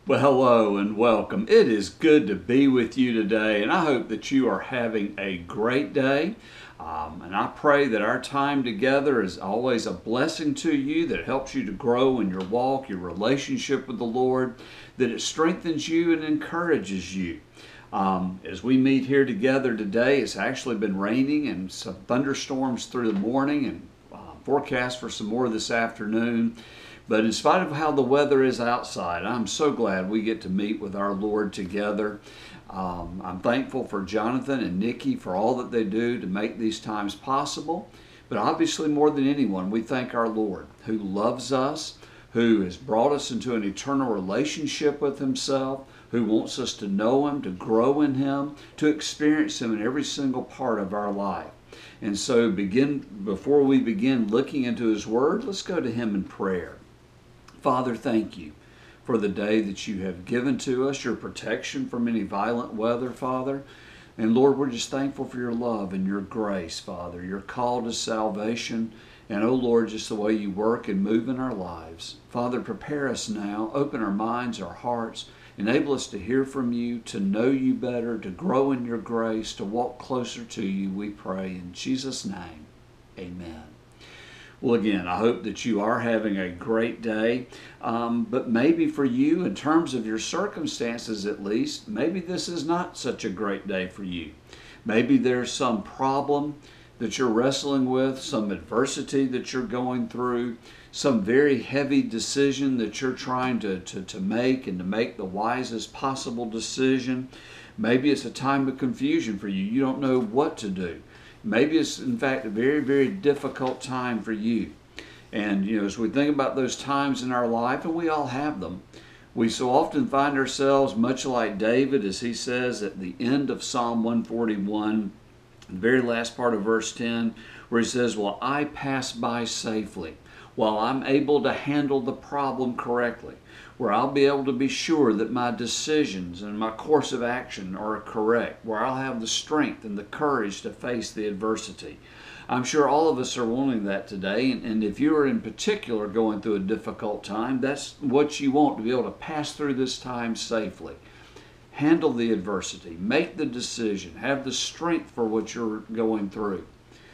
Well, hello and welcome. It is good to be with you today, and I hope that you are having a great day. And I pray that our time together is always a blessing to you, that it helps you to grow in your walk, your relationship with the Lord, that it strengthens you and encourages you. As we meet here together today, it's actually been raining and some thunderstorms through the morning and forecast for some more this afternoon. But in spite of how the weather is outside, I'm so glad we get to meet with our Lord together. I'm thankful for Jonathan and Nikki for all that they do to make these times possible. But obviously, more than anyone, we thank our Lord who loves us, who has brought us into an eternal relationship with Himself, who wants us to know Him, to grow in Him, to experience Him in every single part of our life. And so before we begin looking into His Word, let's go to Him in prayer. Father, thank you for the day that you have given to us, your protection from any violent weather, Father. And Lord, we're just thankful for your love and your grace, Father, your call to salvation. And oh Lord, just the way you work and move in our lives. Father, prepare us now, open our minds, our hearts, enable us to hear from you, to know you better, to grow in your grace, to walk closer to you, we pray. In Jesus' name, amen. Well, again, I hope that you are having a great day, but maybe for you, in terms of your circumstances at least, maybe this is not such a great day for you. Maybe there's some problem that you're wrestling with, some adversity that you're going through, some very heavy decision that you're trying to make and to make the wisest possible decision. Maybe it's a time of confusion for you. You don't know what to do. Maybe it's, in fact, a very, very difficult time for you. And, as we think about those times in our life, and we all have them, we so often find ourselves much like David, as he says at the end of Psalm 141, the very last part of verse 10, where he says, "Well, I pass by safely," while I'm able to handle the problem correctly, where I'll be able to be sure that my decisions and my course of action are correct, where I'll have the strength and the courage to face the adversity. I'm sure all of us are wanting that today, and if you are in particular going through a difficult time, that's what you want, to be able to pass through this time safely. Handle the adversity, make the decision, have the strength for what you're going through.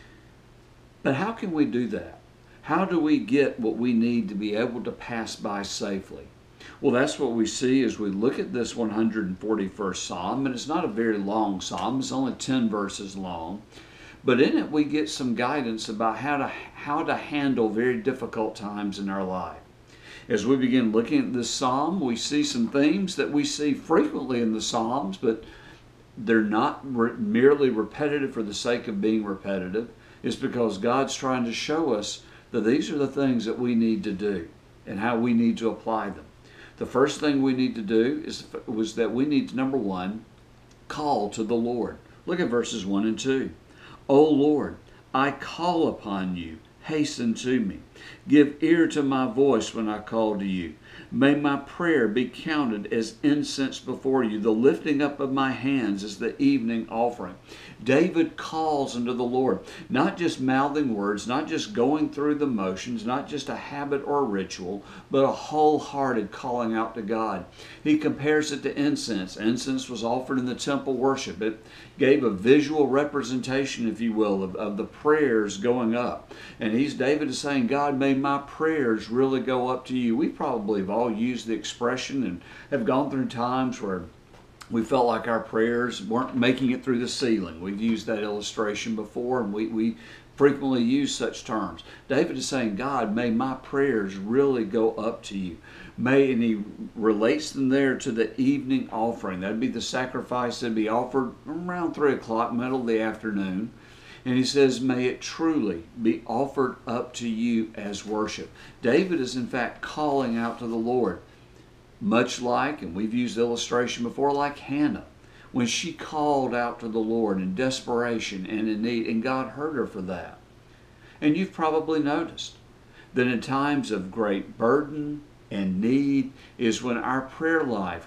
But how can we do that? How do we get what we need to be able to pass by safely? Well, that's what we see as we look at this 141st Psalm, and it's not a very long Psalm, it's only 10 verses long, but in it we get some guidance about how to handle very difficult times in our life. As we begin looking at this Psalm, we see some themes that we see frequently in the Psalms, but they're not merely repetitive for the sake of being repetitive. It's because God's trying to show us that these are the things that we need to do and how we need to apply them. The first thing we need to do was that we need to, number one, call to the Lord. Look at verses 1 and 2. "O Lord, I call upon you. Hasten to me. Give ear to my voice when I call to you. May my prayer be counted as incense before you, the lifting up of my hands as the evening offering." David calls unto the Lord, not just mouthing words, not just going through the motions, not just a habit or a ritual, but a wholehearted calling out to God. He compares it to incense. Incense was offered in the temple worship. It gave a visual representation, if you will, of the prayers going up. And David is saying, God, may my prayers really go up to you. We probably have all used the expression and have gone through times where we felt like our prayers weren't making it through the ceiling. We've used that illustration before, and we frequently use such terms. David is saying, God, may my prayers really go up to you. And he relates them there to the evening offering. That'd be the sacrifice that'd be offered around 3 o'clock, middle of the afternoon. And he says, may it truly be offered up to you as worship. David is in fact calling out to the Lord. Much like, and we've used the illustration before, like Hannah, when she called out to the Lord in desperation and in need, and God heard her for that. And you've probably noticed that in times of great burden and need is when our prayer life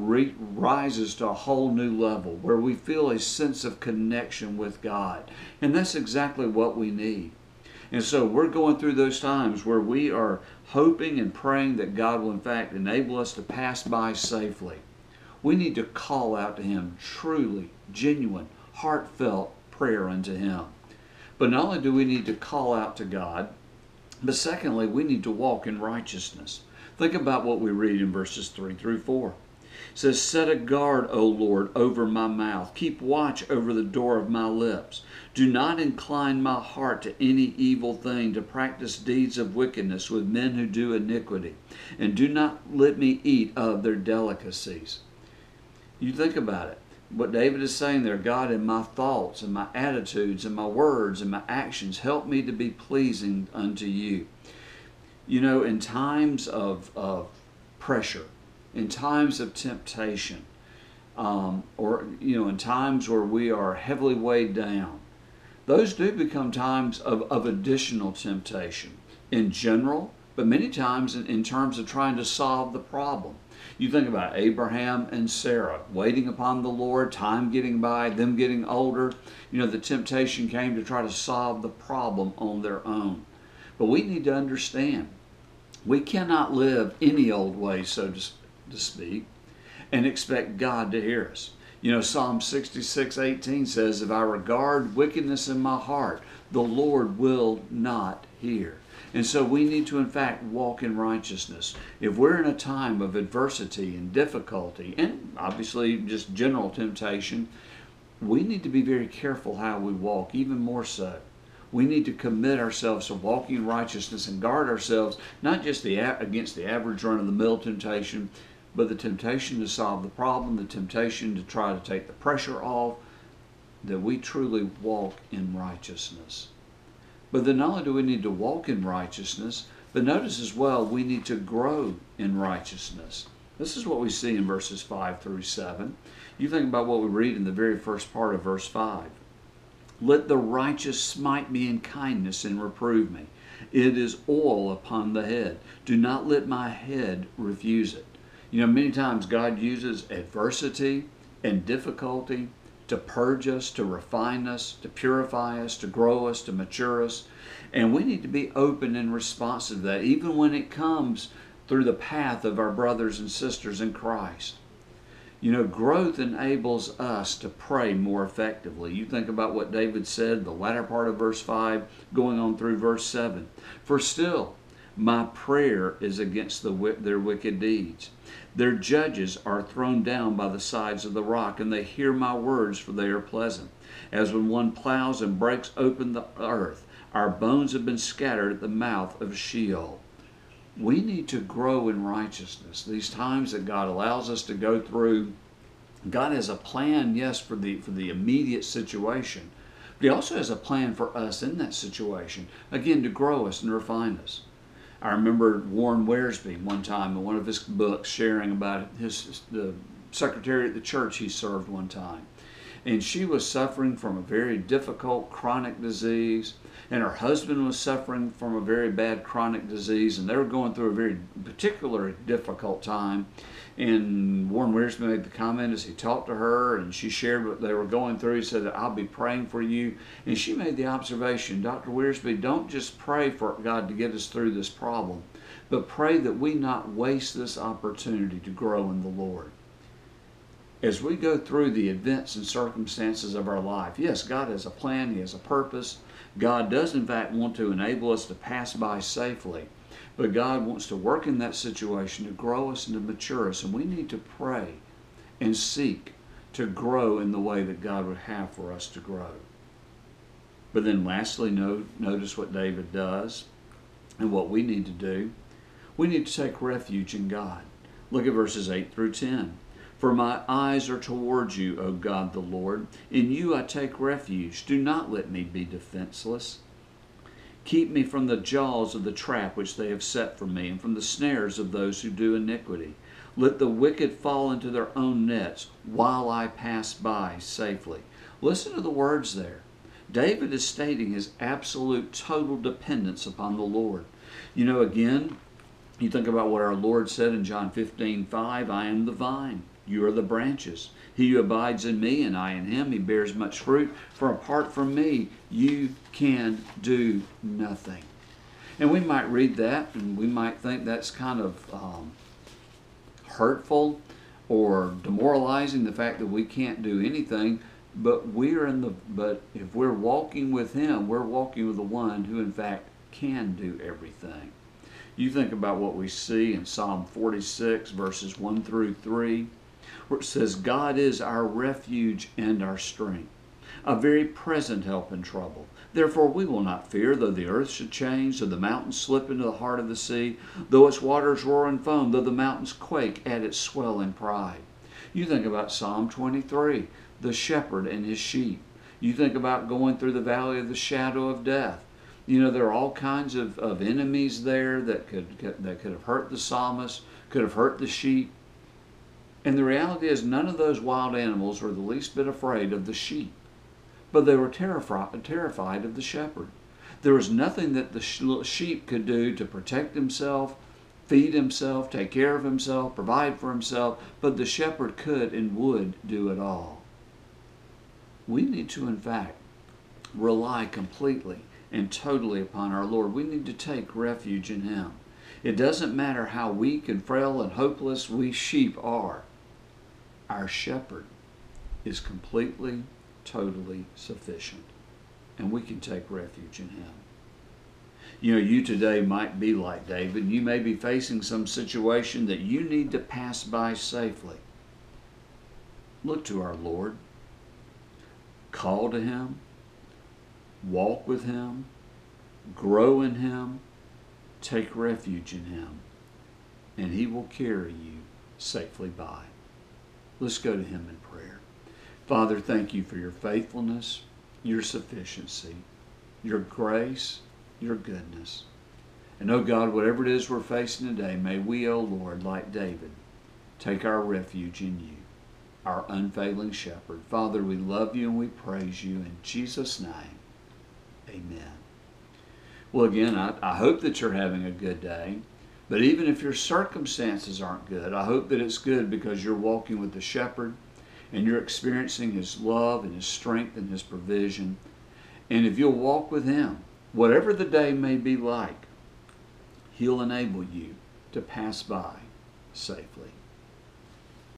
rises to a whole new level, where we feel a sense of connection with God. And that's exactly what we need. And so we're going through those times where we are hoping and praying that God will in fact enable us to pass by safely. We need to call out to Him truly, genuine, heartfelt prayer unto Him. But not only do we need to call out to God, but secondly, we need to walk in righteousness. Think about what we read in verses 3 through 4. It says, "Set a guard, O Lord, over my mouth. Keep watch over the door of my lips. Do not incline my heart to any evil thing, to practice deeds of wickedness with men who do iniquity. And do not let me eat of their delicacies." You think about it. What David is saying there, God, in my thoughts and my attitudes and my words and my actions, help me to be pleasing unto you. You know, in times of pressure, in times of temptation, or, in times where we are heavily weighed down, those do become times of additional temptation in general, but many times in terms of trying to solve the problem. You think about Abraham and Sarah waiting upon the Lord, time getting by, them getting older. The temptation came to try to solve the problem on their own. But we need to understand, we cannot live any old way, so to speak, and expect God to hear us. Psalm 66:18 says, "If I regard wickedness in my heart, the Lord will not hear." And so we need to, in fact, walk in righteousness. If we're in a time of adversity and difficulty, and obviously just general temptation, we need to be very careful how we walk, even more so. We need to commit ourselves to walking in righteousness and guard ourselves, not just against the average run-of-the-mill temptation, but the temptation to solve the problem, the temptation to try to take the pressure off, that we truly walk in righteousness. But then not only do we need to walk in righteousness, but notice as well, we need to grow in righteousness. This is what we see in verses 5 through 7. You think about what we read in the very first part of verse 5. "Let the righteous smite me in kindness and reprove me. It is oil upon the head. Do not let my head refuse it." Many times God uses adversity and difficulty to purge us, to refine us, to purify us, to grow us, to mature us. And we need to be open and responsive to that, even when it comes through the path of our brothers and sisters in Christ. Growth enables us to pray more effectively. You think about what David said, the latter part of verse 5, going on through verse 7. "For still, my prayer is against their wicked deeds. Their judges are thrown down by the sides of the rock, and they hear my words, for they are pleasant. As when one plows and breaks open the earth, our bones have been scattered at the mouth of Sheol." We need to grow in righteousness. These times that God allows us to go through, God has a plan, yes, for the immediate situation, but He also has a plan for us in that situation, again, to grow us and refine us. I remember Warren Wiersbe one time in one of his books sharing about the secretary at the church he served one time. And she was suffering from a very difficult chronic disease, and her husband was suffering from a very bad chronic disease, and they were going through a very particular difficult time. And Warren Wiersbe made the comment as he talked to her, and she shared what they were going through. He said, "I'll be praying for you." And she made the observation, "Dr. Wiersbe, don't just pray for God to get us through this problem, but pray that we not waste this opportunity to grow in the Lord." As we go through the events and circumstances of our life, yes, God has a plan, He has a purpose. God does in fact want to enable us to pass by safely, but God wants to work in that situation to grow us and to mature us, and we need to pray and seek to grow in the way that God would have for us to grow. But then lastly, notice what David does and what we need to do. We need to take refuge in God. Look at verses 8 through 10. "For my eyes are towards you, O God the Lord. In you I take refuge. Do not let me be defenseless. Keep me from the jaws of the trap which they have set for me, and from the snares of those who do iniquity. Let the wicked fall into their own nets, while I pass by safely." Listen to the words there. David is stating his absolute total dependence upon the Lord. Again, you think about what our Lord said in John 15:5, "I am the vine, You are the branches. He who abides in me and I in him, he bears much fruit. For apart from me, you can do nothing. And we might read that and we might think that's kind of hurtful or demoralizing, the fact that we can't do anything. But if we're walking with him, we're walking with the one who in fact can do everything. You think about what we see in Psalm 46 verses 1 through 3, where it says, God is our refuge and our strength, a very present help in trouble. Therefore we will not fear, though the earth should change, though the mountains slip into the heart of the sea, though its waters roar and foam, though the mountains quake at its swelling pride. You think about Psalm 23, the shepherd and his sheep. You think about going through the valley of the shadow of death. You know, there are all kinds of enemies there that could have hurt the psalmist, could have hurt the sheep. And the reality is none of those wild animals were the least bit afraid of the sheep, but they were terrified of the shepherd. There was nothing that the sheep could do to protect himself, feed himself, take care of himself, provide for himself, but the shepherd could and would do it all. We need to, in fact, rely completely and totally upon our Lord. We need to take refuge in him. It doesn't matter how weak and frail and hopeless we sheep are. Our shepherd is completely, totally sufficient, and we can take refuge in him. You know, you today might be like David. You may be facing some situation that you need to pass by safely. Look to our Lord. Call to him. Walk with him. Grow in him. Take refuge in him. And he will carry you safely by. Let's go to him in prayer. Father, thank you for your faithfulness, your sufficiency, your grace, your goodness. And oh God, whatever it is we're facing today, may we, oh Lord, like David, take our refuge in you, our unfailing shepherd. Father, we love you and we praise you in Jesus' name. Amen. Well, again, I hope that you're having a good day. But even if your circumstances aren't good, I hope that it's good because you're walking with the shepherd and you're experiencing his love and his strength and his provision. And if you'll walk with him, whatever the day may be like, he'll enable you to pass by safely.